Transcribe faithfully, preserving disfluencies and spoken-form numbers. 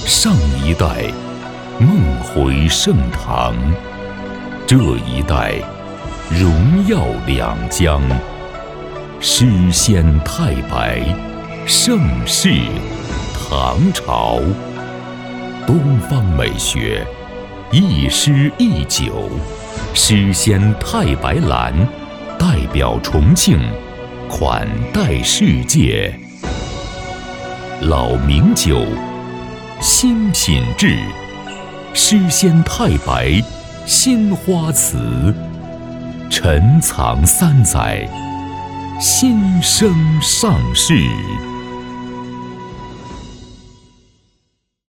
上一代梦回盛唐，这一代荣耀两江。诗仙太白，盛世唐朝。东方美学，一诗一酒，诗仙太白蓝代表重庆，款待世界。老名酒，新品质，诗仙太白新花瓷，陈藏三载，新生上市。